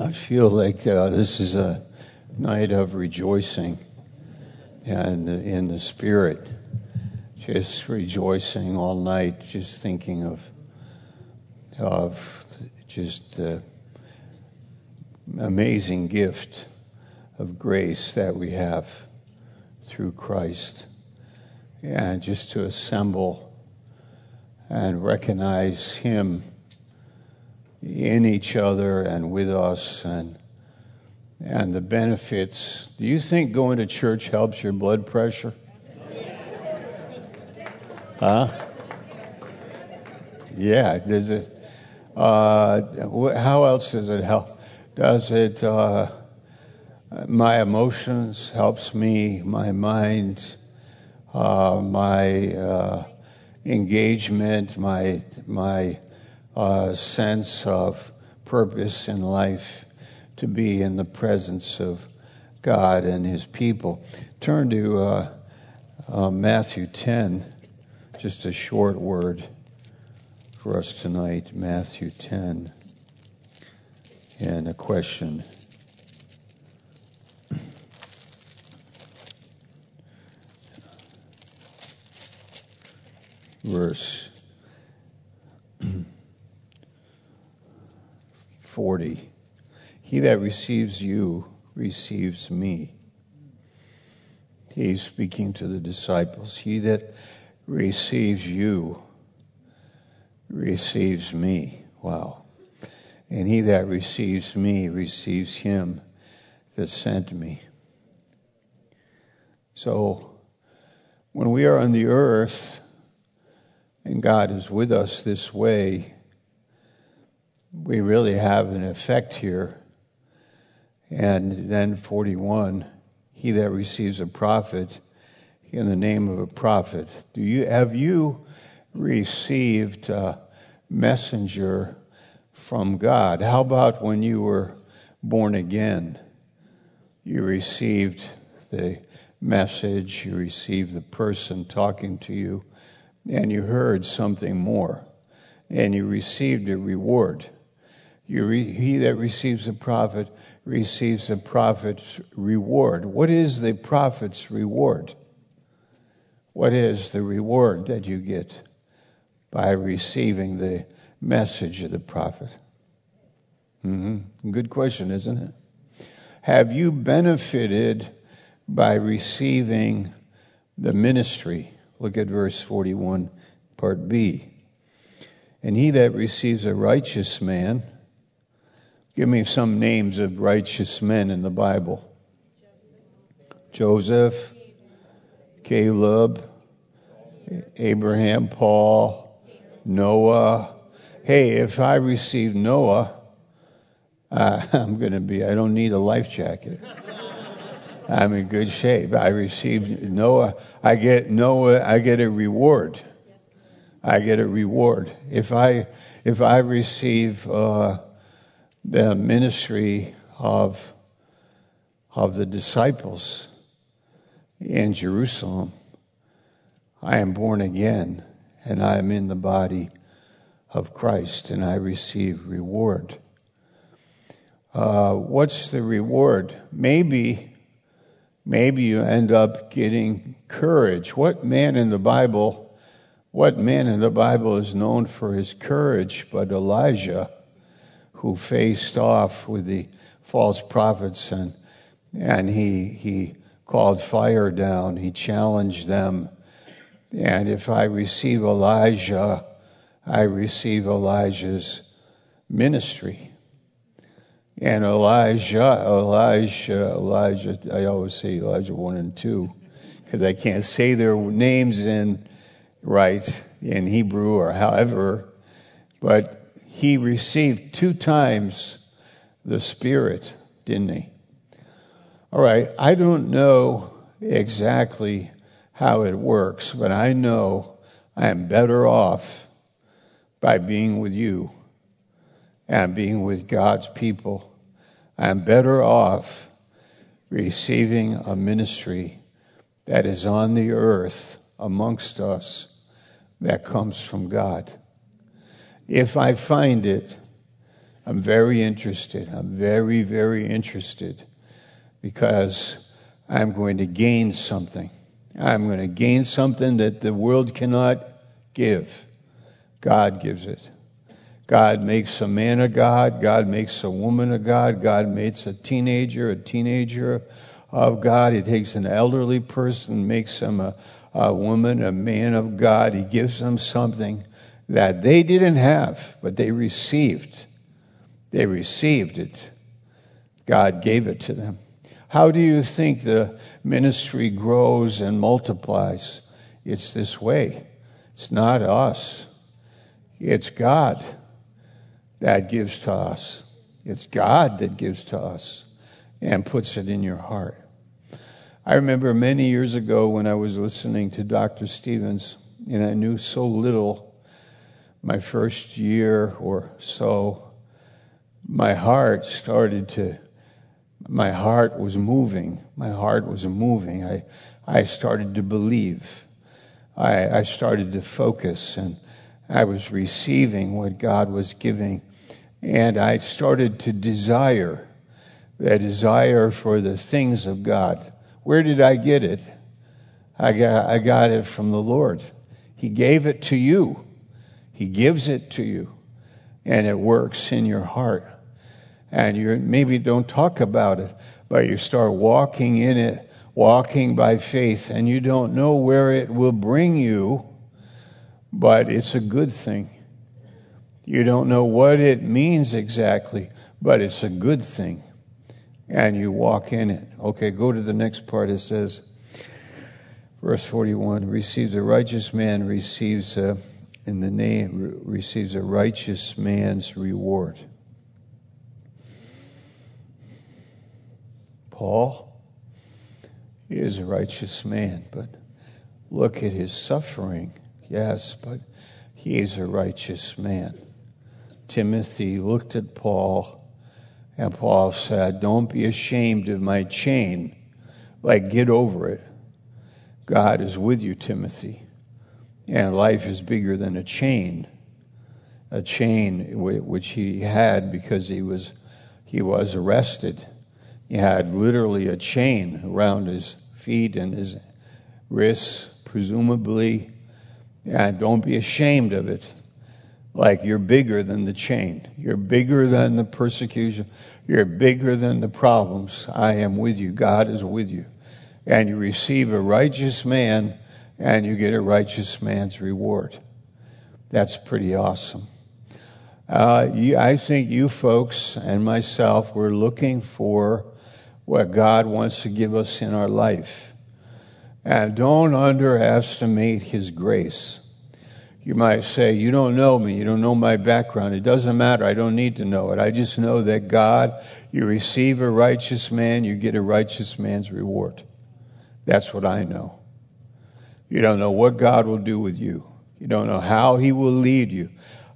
I feel like this is a night of rejoicing and in the Spirit, just rejoicing all night, just thinking of just the amazing gift of grace that we have through Christ, and just to assemble and recognize Him in each other and with us, and the benefits. Do you think going to church helps your blood pressure? Huh? Yeah. Does it? How else does it help? Does it? My emotions helps me. My mind, my engagement, my sense of purpose in life, to be in the presence of God and His people. Turn to Matthew 10, just a short word for us tonight. Matthew 10, and a question. Verse 40. He that receives you receives me. He's speaking to the disciples. He that receives you receives me. Wow. And he that receives me receives him that sent me. So when we are on the earth and God is with us this way, we really have an effect here. And then 41, he that receives a prophet in the name of a prophet. Have you received a messenger from God? How about when you were born again? You received the message, you received the person talking to you, and you heard something more, and you received a reward. He that receives a prophet receives a prophet's reward. What is the prophet's reward? What is the reward that you get by receiving the message of the prophet? Good question, isn't it? Have you benefited by receiving the ministry? Look at verse 41, part B. And he that receives a righteous man. Give me some names of righteous men in the Bible. Joseph, Caleb, Abraham, Paul, Noah. Hey, if I receive Noah, I don't need a life jacket. I'm in good shape. I received Noah. I get a reward. I get a reward. If I receive the ministry of the disciples in Jerusalem, I am born again, and I am in the body of Christ, and I receive reward. What's the reward? Maybe you end up getting courage. What man in the Bible is known for his courage but Elijah, who faced off with the false prophets, and he called fire down. He challenged them. And if I receive Elijah, I receive Elijah's ministry. And Elijah, I always say Elijah 1 and 2, because I can't say their names right in Hebrew or however, but he received 2 times the Spirit, didn't he? All right, I don't know exactly how it works, but I know I am better off by being with you and being with God's people. I am better off receiving a ministry that is on the earth amongst us that comes from God. If I find it, I'm very interested. I'm very, very interested because I'm going to gain something. I'm going to gain something that the world cannot give. God gives it. God makes a man of God. God makes a woman of God. God makes a teenager of God. He takes an elderly person, makes them a woman, a man of God. He gives them something that they didn't have, but they received. They received it. God gave it to them. How do you think the ministry grows and multiplies? It's this way. It's not us. It's God that gives to us. It's God that gives to us and puts it in your heart. I remember many years ago when I was listening to Dr. Stevens, and I knew so little. My first year or so, my heart was moving. My heart was moving. I started to believe. I started to focus, and I was receiving what God was giving. And I started to desire, the desire for the things of God. Where did I get it? I got it from the Lord. He gave it to you. He gives it to you. And it works in your heart. And you maybe don't talk about it, but you start walking in it, walking by faith, and you don't know where it will bring you, but it's a good thing. You don't know what it means exactly, but it's a good thing. And you walk in it. Okay, go to the next part. It says, verse 41, receives a righteous man, receives a righteous man's reward. Paul is a righteous man, but look at his suffering. Yes, but he is a righteous man. Timothy looked at Paul, and Paul said, don't be ashamed of my chain. Like, get over it. God is with you, Timothy. And life is bigger than a chain which he had because he was arrested. He had literally a chain around his feet and his wrists, presumably. And don't be ashamed of it. Like, you're bigger than the chain. You're bigger than the persecution. You're bigger than the problems. I am with you. God is with you. And you receive a righteous man, and you get a righteous man's reward. That's pretty awesome. I think you folks and myself, we're looking for what God wants to give us in our life. And don't underestimate His grace. You might say, you don't know me, you don't know my background. It doesn't matter, I don't need to know it. I just know that God, you receive a righteous man, you get a righteous man's reward. That's what I know. You don't know what God will do with you. You don't know how He will lead you.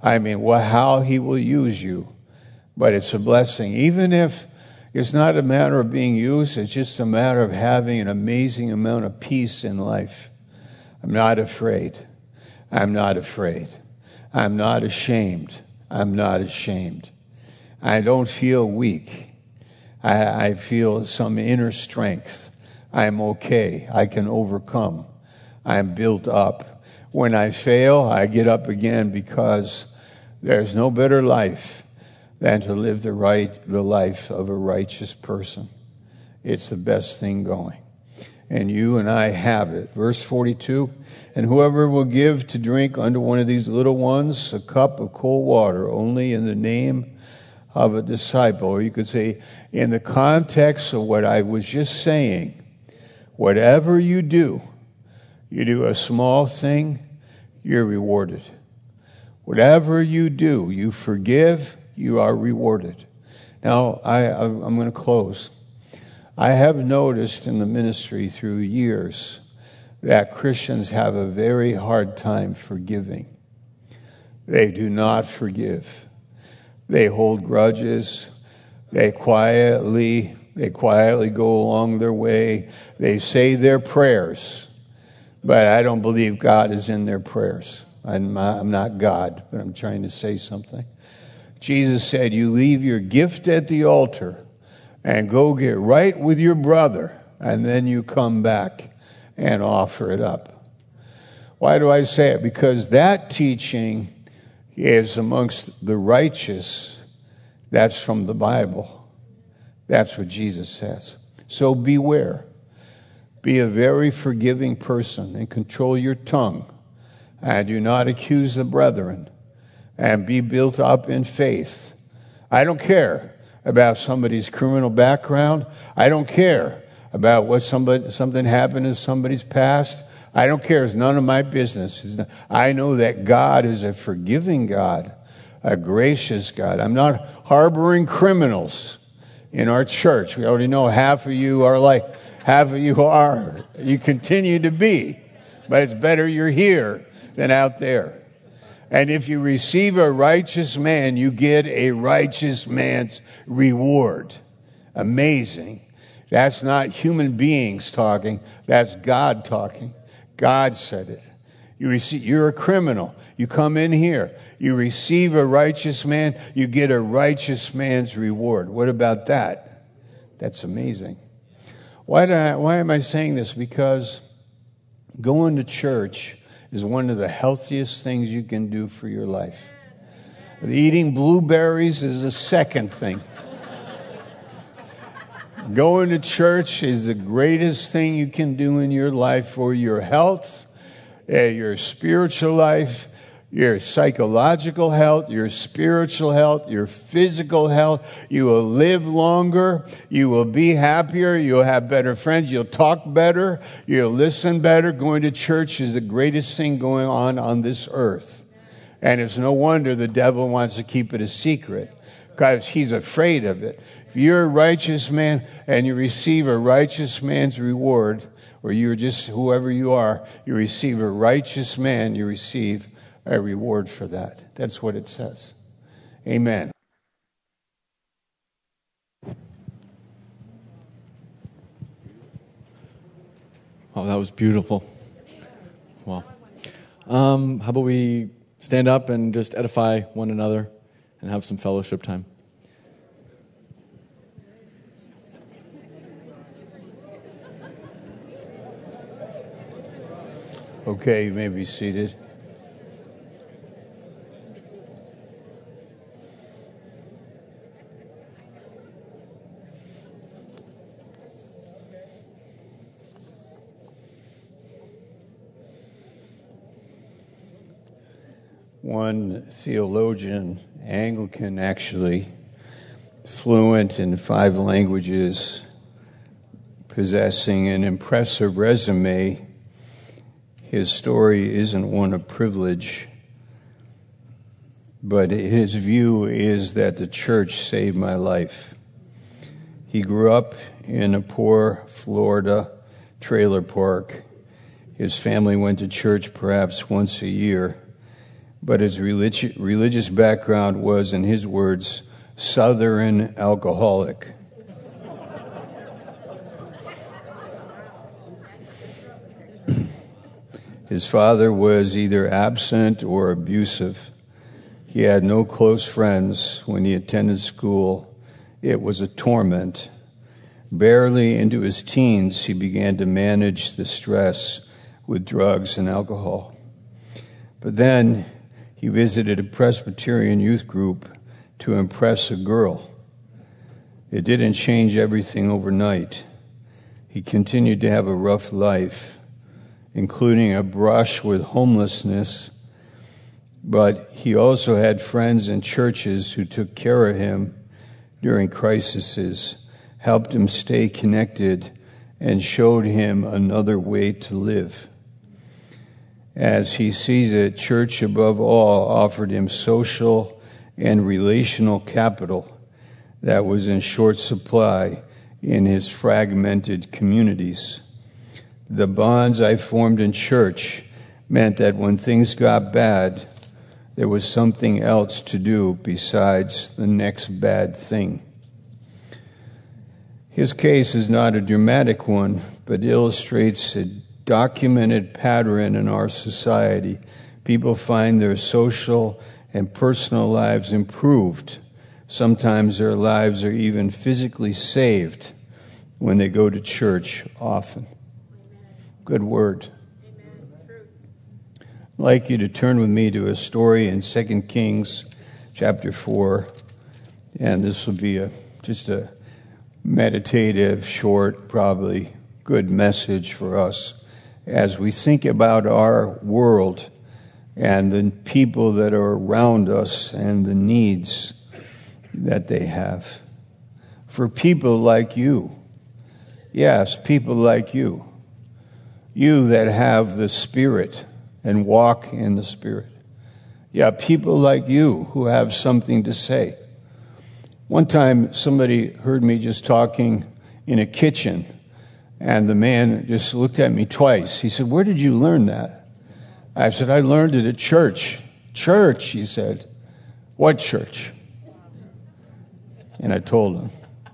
How He will use you. But it's a blessing. Even if it's not a matter of being used, it's just a matter of having an amazing amount of peace in life. I'm not afraid. I'm not afraid. I'm not ashamed. I'm not ashamed. I don't feel weak. I feel some inner strength. I'm okay. I can overcome. I'm built up. When I fail, I get up again because there's no better life than to live the life of a righteous person. It's the best thing going. And you and I have it. Verse 42, and whoever will give to drink unto one of these little ones a cup of cold water only in the name of a disciple, or you could say in the context of what I was just saying, whatever you do a small thing, you're rewarded. Whatever you do, you forgive, you are rewarded. Now, I'm going to close. I have noticed in the ministry through years that Christians have a very hard time forgiving. They do not forgive. They hold grudges. They quietly go along their way. They say their prayers, but I don't believe God is in their prayers. I'm not God, but I'm trying to say something. Jesus said, you leave your gift at the altar and go get right with your brother, and then you come back and offer it up. Why do I say it? Because that teaching is amongst the righteous. That's from the Bible. That's what Jesus says. So beware. Be a very forgiving person and control your tongue. And do not accuse the brethren. And be built up in faith. I don't care about somebody's criminal background. I don't care about what something happened in somebody's past. I don't care. It's none of my business. I know that God is a forgiving God, a gracious God. I'm not harboring criminals in our church. We already know half of you are like, half of you are. You continue to be. But it's better you're here than out there. And if you receive a righteous man, you get a righteous man's reward. Amazing. That's not human beings talking. That's God talking. God said it. You're a criminal. You come in here. You receive a righteous man. You get a righteous man's reward. What about that? That's amazing. Why am I saying this? Because going to church is one of the healthiest things you can do for your life. Eating blueberries is the second thing. Going to church is the greatest thing you can do in your life for your health, your spiritual life, your psychological health, your spiritual health, your physical health. You will live longer. You will be happier. You'll have better friends. You'll talk better. You'll listen better. Going to church is the greatest thing going on this earth. And it's no wonder the devil wants to keep it a secret, because he's afraid of it. If you're a righteous man and you receive a righteous man's reward, or you're just whoever you are, you receive a righteous man, you receive a reward for that. That's what it says. Amen. Oh, that was beautiful. Wow. How about we stand up and just edify one another and have some fellowship time? Okay, you may be seated. One theologian, Anglican actually, fluent in 5 languages, possessing an impressive resume. His story isn't one of privilege, but his view is that the church saved my life. He grew up in a poor Florida trailer park. His family went to church perhaps once a year, but his religious background was, in his words, Southern alcoholic. His father was either absent or abusive. He had no close friends when he attended school. It was a torment. Barely into his teens, he began to manage the stress with drugs and alcohol. But then he visited a Presbyterian youth group to impress a girl. It didn't change everything overnight. He continued to have a rough life, including a brush with homelessness, but he also had friends in churches who took care of him during crises, helped him stay connected, and showed him another way to live. As he sees it, church above all offered him social and relational capital that was in short supply in his fragmented communities. The bonds I formed in church meant that when things got bad, there was something else to do besides the next bad thing. His case is not a dramatic one, but illustrates a documented pattern in our society. People find their social and personal lives improved. Sometimes their lives are even physically saved when they go to church often. Good word. I'd like you to turn with me to a story in 2 Kings chapter 4. And this will be just a meditative, short, probably good message for us as we think about our world and the people that are around us and the needs that they have. For people like you, yes, people like you that have the Spirit and walk in the Spirit. Yeah, people like you who have something to say. One time somebody heard me just talking in a kitchen, and the man just looked at me twice. He said, "Where did you learn that?" I said, "I learned it at church." "Church," he said. "What church?" And I told him.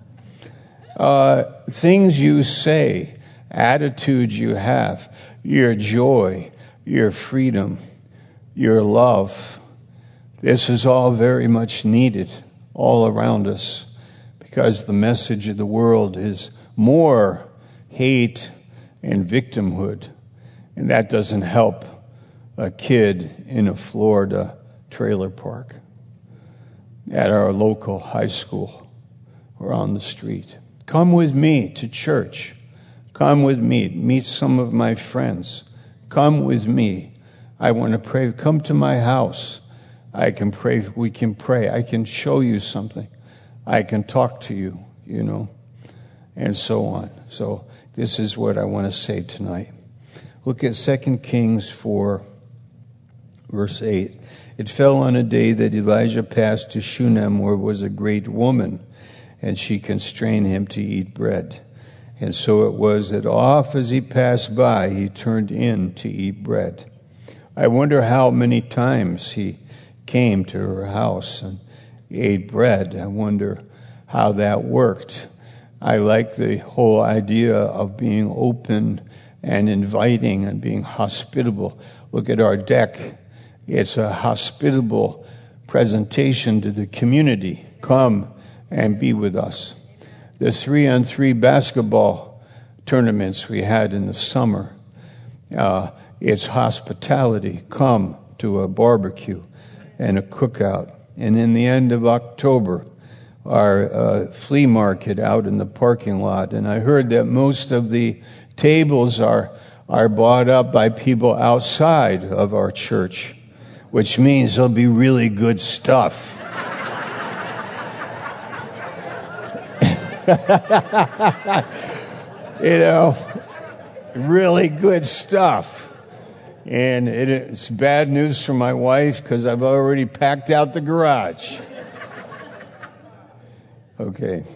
Things you say, attitudes you have, your joy, your freedom, your love, this is all very much needed all around us, because the message of the world is more hate and victimhood, and that doesn't help a kid in a Florida trailer park, at our local high school, or on the street. Come with me to church. Come with me. Meet some of my friends. Come with me. I want to pray. Come to my house. I can pray. We can pray. I can show you something. I can talk to you, and so on. So this is what I want to say tonight. Look at 2 Kings 4, verse 8. It fell on a day that Elijah passed to Shunem, where was a great woman, and she constrained him to eat bread. And so it was that oft as he passed by, he turned in to eat bread. I wonder how many times he came to her house and ate bread. I wonder how that worked. I like the whole idea of being open and inviting and being hospitable. Look at our deck. It's a hospitable presentation to the community. Come and be with us. The 3-on-3 basketball tournaments we had in the summer, it's hospitality. Come to a barbecue and a cookout. And in the end of October, our flea market out in the parking lot. And I heard that most of the tables are bought up by people outside of our church, which means there'll be really good stuff. Really good stuff. And it's bad news for my wife because I've already packed out the garage. Okay.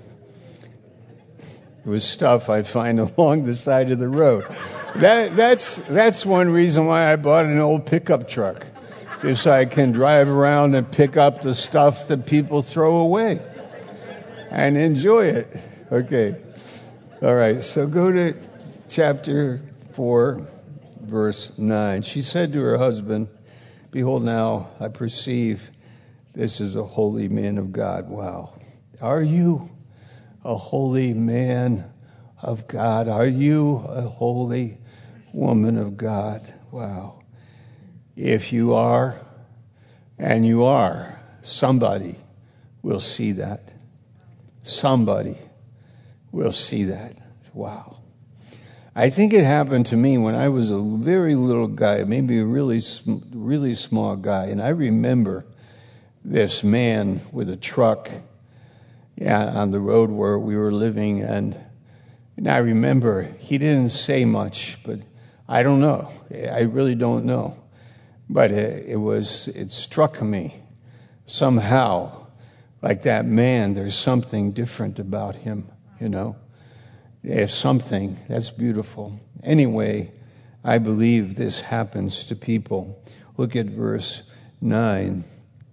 It was stuff I find along the side of the road. That's one reason why I bought an old pickup truck, just so I can drive around and pick up the stuff that people throw away and enjoy it. Okay. All right. So go to chapter 4, verse 9. She said to her husband, "Behold, now I perceive this is a holy man of God." Wow. Are you a holy man of God? Are you a holy woman of God? Wow. If you are, and you are, somebody will see that. Somebody will see that. Wow. I think it happened to me when I was a very little guy, maybe a really small guy. And I remember this man with a truck on the road where we were living. And I remember he didn't say much, but I don't know. I really don't know. But it struck me somehow. Like that man, there's something different about him, There's something that's beautiful. Anyway, I believe this happens to people. Look at verse 10.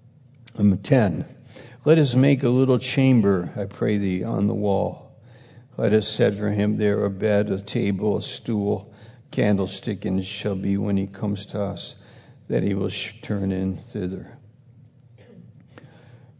Let us make a little chamber, I pray thee, on the wall. Let us set for him there a bed, a table, a stool, candlestick, and it shall be when he comes to us that he will turn in thither.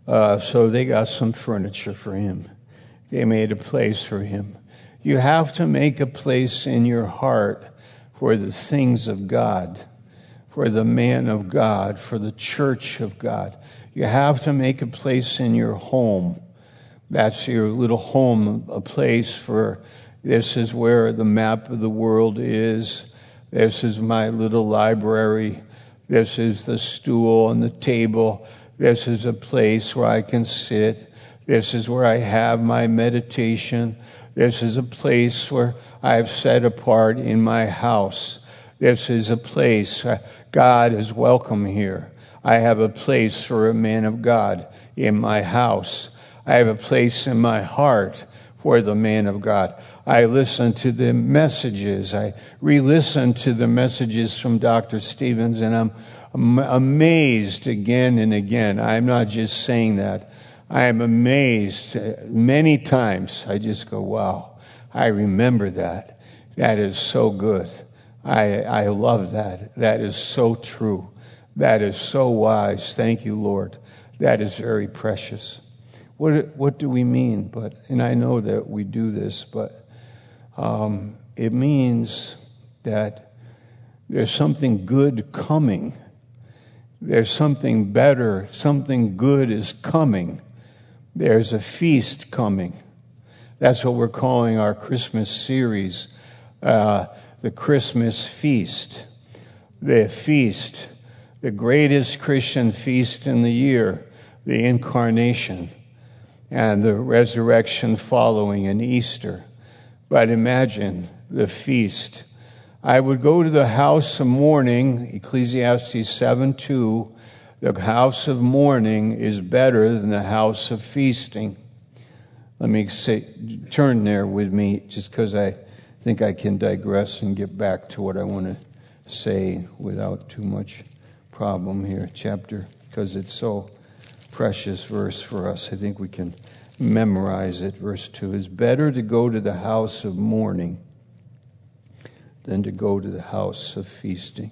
So they got some furniture for him. They made a place for him. You have to make a place in your heart for the things of God, for the man of God, for the church of God. You have to make a place in your home. That's your little home, a place for, this is where the map of the world is. This is my little library. This is the stool and the table. This is a place where I can sit. This is where I have my meditation. This is a place where I've set apart in my house. This is a place, God is welcome here. I have a place for a man of God in my house. I have a place in my heart for the man of God. I listen to the messages. I re-listen to the messages from Dr. Stevens, and I'm amazed again and again. I'm not just saying that. I am amazed many times. I just go, wow, I remember that. That is so good. I love that. That is so true. That is so wise. Thank you, Lord. That is very precious. What do we mean? And I know that we do this, but it means that there's something good coming. There's something better. Something good is coming. There's a feast coming. That's what we're calling our Christmas series, the Christmas feast. The feast, the greatest Christian feast in the year, the incarnation, and the resurrection following in Easter. But imagine the feast. I would go to the house of mourning, Ecclesiastes 7:2. The house of mourning is better than the house of feasting. Let me turn there with me, just because I think I can digress and get back to what I want to say without too much problem here. Chapter, because it's so precious verse for us. I think we can memorize it. Verse 2, it's better to go to the house of mourning than to go to the house of feasting.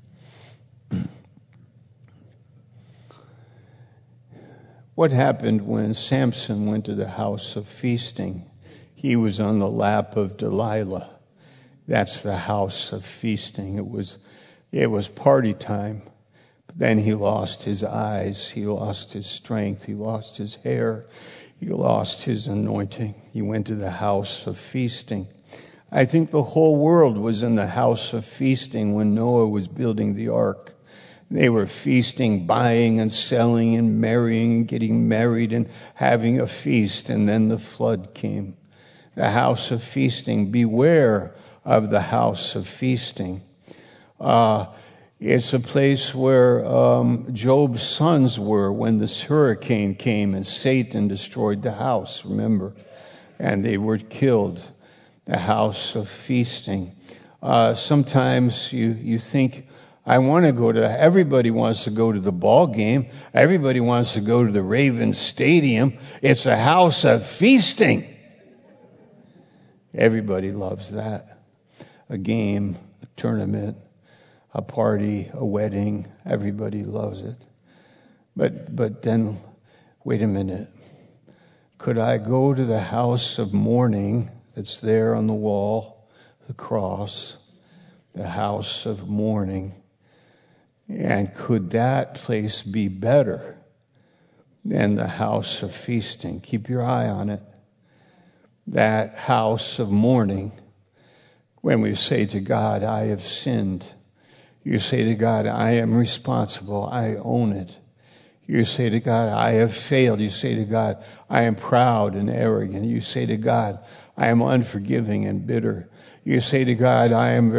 What happened when Samson went to the house of feasting? He was on the lap of Delilah. That's the house of feasting. It was party time. But then he lost his eyes. He lost his strength. He lost his hair. He lost his anointing. He went to the house of feasting. I think the whole world was in the house of feasting when Noah was building the ark. They were feasting, buying and selling and marrying and getting married and having a feast. And then the flood came. The house of feasting. Beware of the house of feasting. It's a place where Job's sons were when this hurricane came and Satan destroyed the house, remember? And they were killed. The house of feasting. Sometimes you think, everybody wants to go to the ball game. Everybody wants to go to the Ravens Stadium. It's a house of feasting. Everybody loves that. A game, a tournament, a party, a wedding. Everybody loves it. But then, wait a minute. Could I go to the house of mourning that's there on the wall, the cross, the house of mourning? And could that place be better than the house of feasting? Keep your eye on it. That house of mourning, when we say to God, I have sinned. You say to God, I am responsible. I own it. You say to God, I have failed. You say to God, I am proud and arrogant. You say to God, I am unforgiving and bitter. You say to God, I am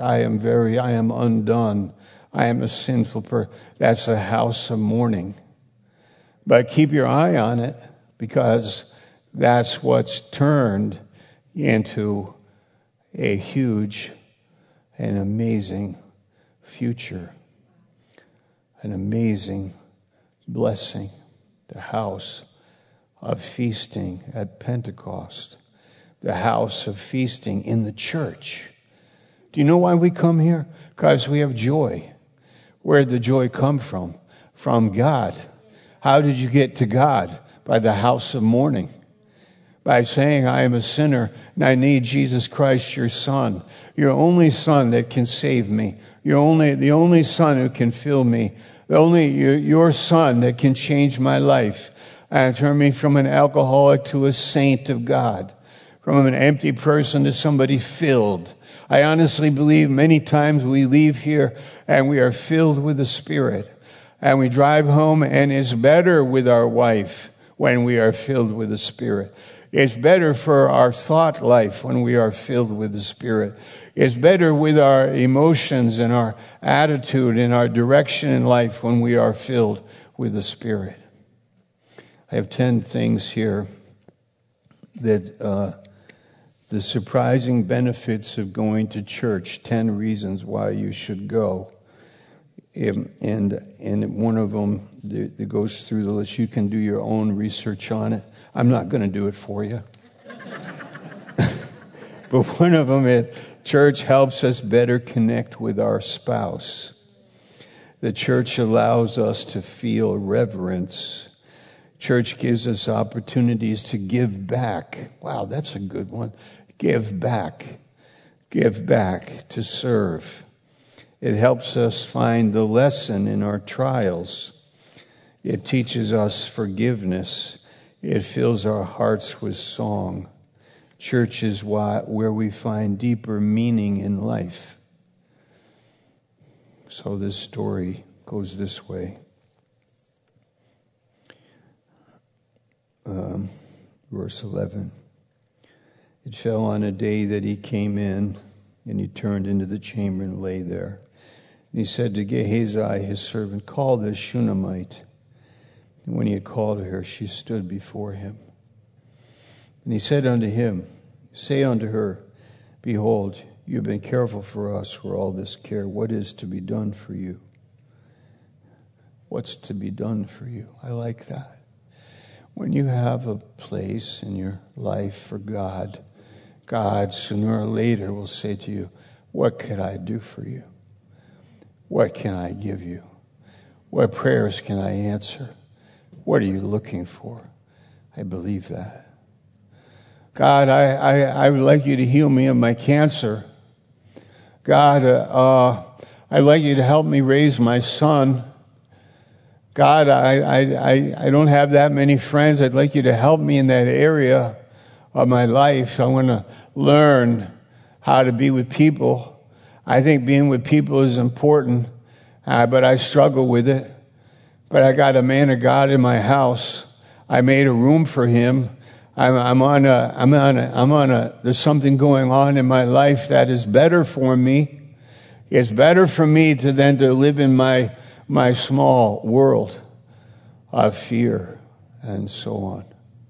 undone. I am a sinful person. That's a house of mourning. But keep your eye on it, because that's what's turned into a huge and amazing future. An amazing blessing. The house of feasting at Pentecost. The house of feasting in the church. Do you know why we come here? Because we have joy. Where did the joy come from? From God. How did you get to God? By the house of mourning. By saying, I am a sinner and I need Jesus Christ, your Son. Your only Son that can save me. The only Son who can fill me. Your Son that can change my life and turn me from an alcoholic to a saint of God. From an empty person to somebody filled. I honestly believe many times we leave here and we are filled with the Spirit. And we drive home and it's better with our wife when we are filled with the Spirit. It's better for our thought life when we are filled with the Spirit. It's better with our emotions and our attitude and our direction in life when we are filled with the Spirit. I have 10 things here that the surprising benefits of going to church, 10 reasons why you should go. And one of them that goes through the list, you can do your own research on it. I'm not going to do it for you. But one of them is church helps us better connect with our spouse. The church allows us to feel reverence. Church gives us opportunities to give back. Wow, that's a good one. Give back. Give back to serve. It helps us find the lesson in our trials. It teaches us forgiveness. It fills our hearts with song. Church is where we find deeper meaning in life. So this story goes this way. Verse 11. It fell on a day that he came in, and he turned into the chamber and lay there. And he said to Gehazi, his servant, call this Shunammite. And when he had called her, she stood before him. And he said unto him, say unto her, behold, you have been careful for us for all this care. What is to be done for you? What's to be done for you? I like that. When you have a place in your life for God, God sooner or later will say to you, what could I do for you? What can I give you? What prayers can I answer? What are you looking for? I believe that. God, I would like you to heal me of my cancer. God, I'd like you to help me raise my son. God, I don't have that many friends. I'd like you to help me in that area of my life. I want to learn how to be with people. I think being with people is important, but I struggle with it. But I got a man of God in my house. I made a room for him. There's something going on in my life that is better for me. It's better for me than to live in my small world of fear and so on.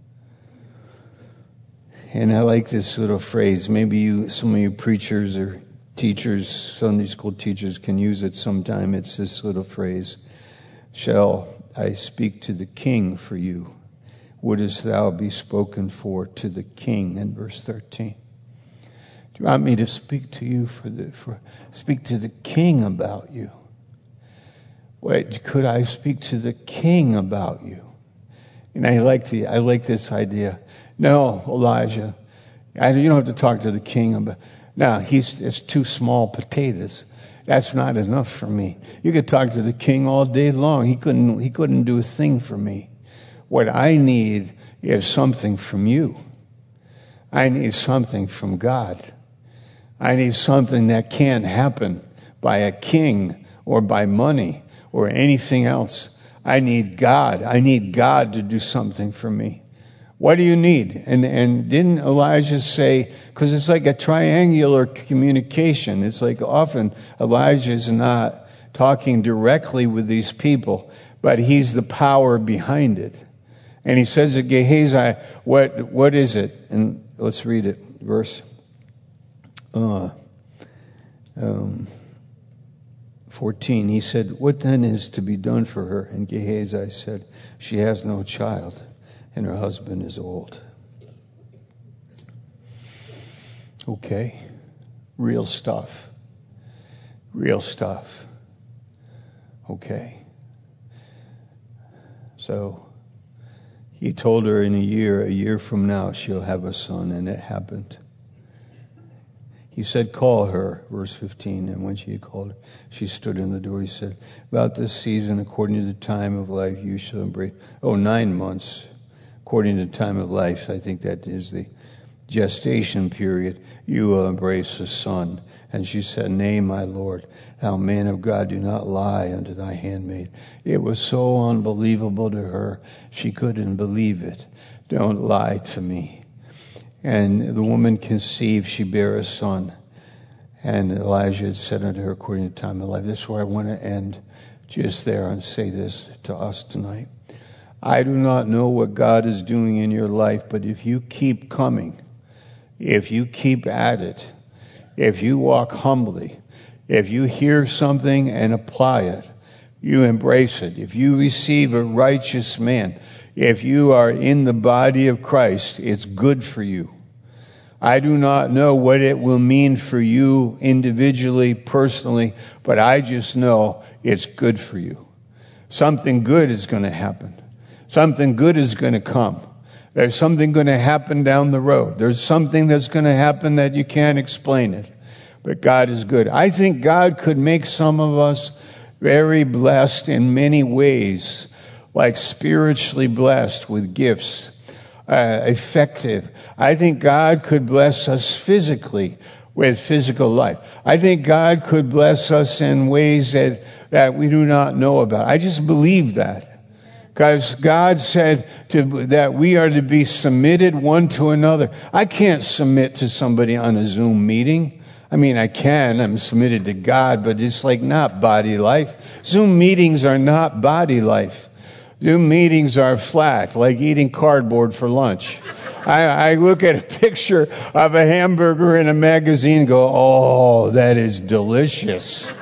And I like this little phrase. Maybe some of you preachers or teachers, Sunday school teachers can use it sometime. It's this little phrase. Shall I speak to the king for you? Wouldest thou be spoken for to the king? In verse 13. Do you want me to speak to you speak to the king about you? Wait, could I speak to the king about you? And I like this idea. No, Elijah, you don't have to talk to the king about. Now it's two small potatoes. That's not enough for me. You could talk to the king all day long. He couldn't do a thing for me. What I need is something from you. I need something from God. I need something that can't happen by a king or by money or anything else. I need God. I need God to do something for me. What do you need? And didn't Elijah say, because it's like a triangular communication. It's like often Elijah's not talking directly with these people, but he's the power behind it. And he says to Gehazi, what is it? And let's read it. Verse 14. He said, what then is to be done for her? And Gehazi said, she has no child, and her husband is old. Okay. Real stuff. Real stuff. Okay. So he told her a year from now, she'll have a son, and it happened. He said, call her, verse 15. And when she had called her, she stood in the door. He said, about this season, according to the time of life, you shall embrace. 9 months, according to the time of life. I think that is the gestation period. You will embrace a son. And she said, nay, my Lord, thou man of God, do not lie unto thy handmaid. It was so unbelievable to her. She couldn't believe it. Don't lie to me. And the woman conceived, she bare a son. And Elijah had said unto her, according to the time of life. This is where I want to end just there and say this to us tonight. I do not know what God is doing in your life, but if you keep coming, if you keep at it, if you walk humbly, if you hear something and apply it, you embrace it. If you receive a righteous man, if you are in the body of Christ, it's good for you. I do not know what it will mean for you individually, personally, but I just know it's good for you. Something good is going to happen. Something good is going to come. There's something going to happen down the road. There's something that's going to happen that you can't explain it. But God is good. I think God could make some of us very blessed in many ways, like spiritually blessed with gifts, effective. I think God could bless us physically with physical life. I think God could bless us in ways that we do not know about. I just believe that. Because God said that we are to be submitted one to another. I can't submit to somebody on a Zoom meeting. I mean, I can. I'm submitted to God, but it's like not body life. Zoom meetings are not body life. Zoom meetings are flat, like eating cardboard for lunch. I look at a picture of a hamburger in a magazine and go, oh, that is delicious.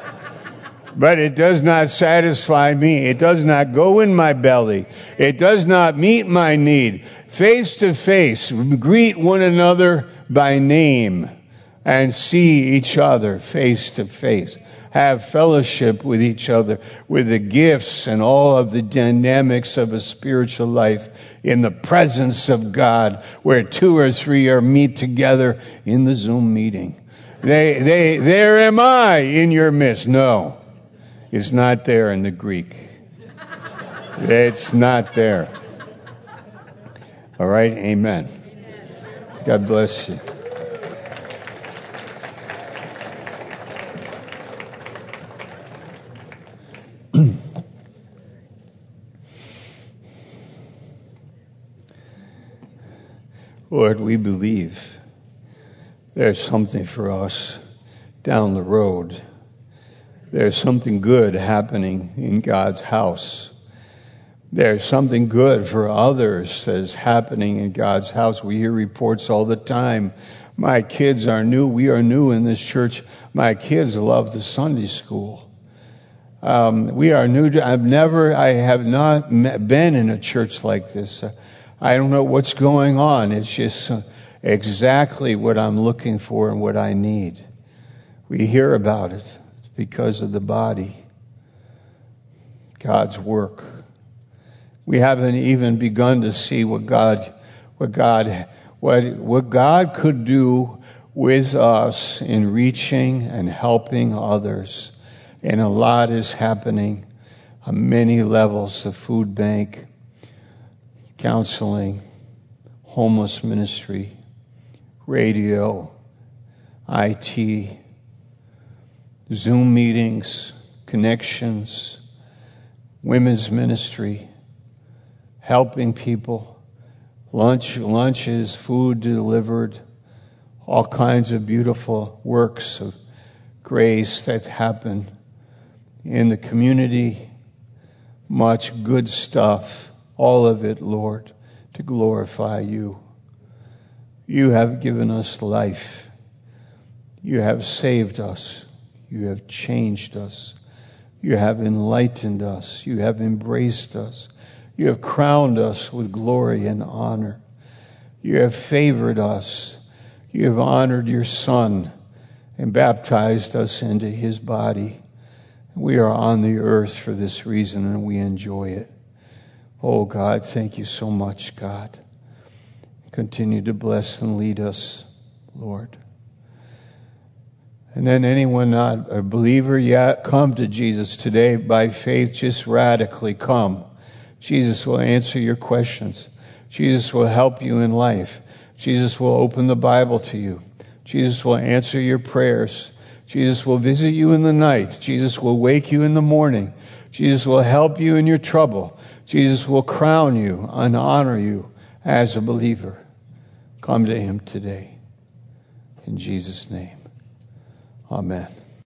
But it does not satisfy me. It does not go in my belly. It does not meet my need. Face to face, greet one another by name and see each other face to face. Have fellowship with each other, with the gifts and all of the dynamics of a spiritual life in the presence of God, where 2 or 3 are meet together in the Zoom meeting. There am I in your midst. No, it's not there in the Greek. It's not there. All right, amen. God bless you. Lord, we believe there's something for us down the road. There's something good happening in God's house. There's something good for others that is happening in God's house. We hear reports all the time. My kids are new. We are new in this church. My kids love the Sunday school. We are new. I have not been in a church like this. I don't know what's going on. It's just exactly what I'm looking for and what I need. We hear about it. It's because of the body. God's work. We haven't even begun to see what God could do with us in reaching and helping others. And a lot is happening on many levels. The food bank, counseling, homeless ministry, radio, IT, Zoom meetings, connections, women's ministry, helping people, lunches, food delivered, all kinds of beautiful works of grace that happen in the community, much good stuff. All of it, Lord, to glorify you. You have given us life. You have saved us. You have changed us. You have enlightened us. You have embraced us. You have crowned us with glory and honor. You have favored us. You have honored your Son and baptized us into his body. We are on the earth for this reason, and we enjoy it. Oh, God, thank you so much, God. Continue to bless and lead us, Lord. And then anyone not a believer yet, come to Jesus today by faith. Just radically come. Jesus will answer your questions. Jesus will help you in life. Jesus will open the Bible to you. Jesus will answer your prayers. Jesus will visit you in the night. Jesus will wake you in the morning. Jesus will help you in your trouble. Jesus will crown you and honor you as a believer. Come to him today. In Jesus' name. Amen.